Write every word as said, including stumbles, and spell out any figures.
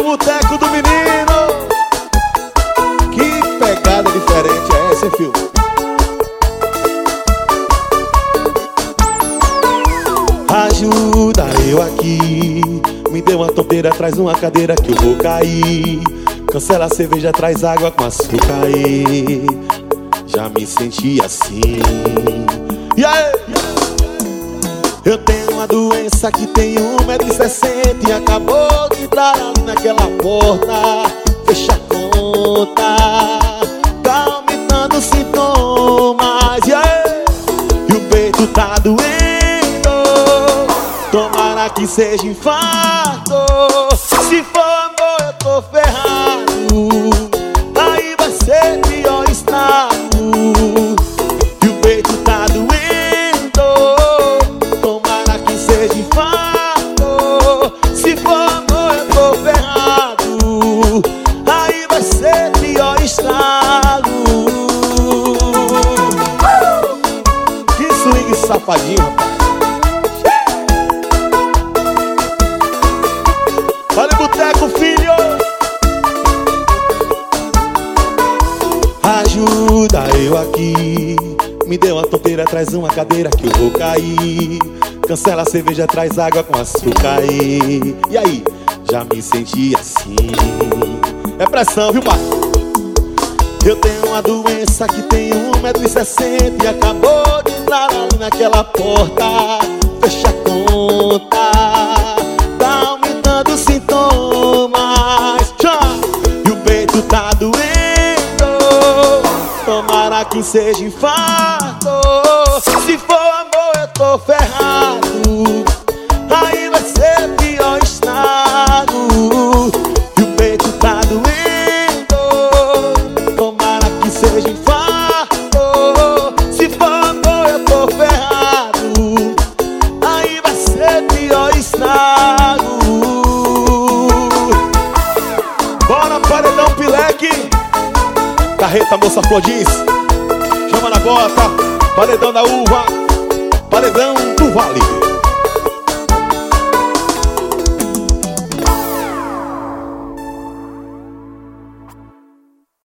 boteco do menino. Que pegada diferente é essa, hein, filho? Ajuda eu aqui, me dê uma topeira, traz uma cadeira que eu vou cair. Cancela a cerveja, traz água com açúcar aí. Já me senti assim. E aí? Eu tenho uma doença que tem um metro e sessenta e acabou de entrar ali naquela porta. Fecha a conta, tá aumentando os sintomas. E aí? E o peito tá doendo, tomara que seja infarto. Se for amor eu tô ferrado, aí vai ser pior estado. E o peito tá doendo, tomara que seja infarto. Se for amor eu tô ferrado, aí vai ser pior estado. Que swing safadinho, rapaz. Vale boteco, filho. Ajuda eu aqui, me dê uma topeira, traz uma cadeira que eu vou cair. Cancela a cerveja, traz água com açúcar aí. E aí? Já me senti assim. É pressão, viu, pai? Eu tenho uma doença que tem um metro e sessenta e acabou de entrar ali naquela porta. Fecha a conta, tá aumentando os sintomas. Tchau. E o peito tá doendo, tomara que seja infarto. Se for amor eu tô ferrado, aí vai ser pior estado. E o peito tá doendo, tomara que seja infarto. Se for amor eu tô ferrado, aí vai ser pior estado. Bora, paredão pileque. Carreta, moça Flodins, chama na bota. Paredão da uva, paredão do vale.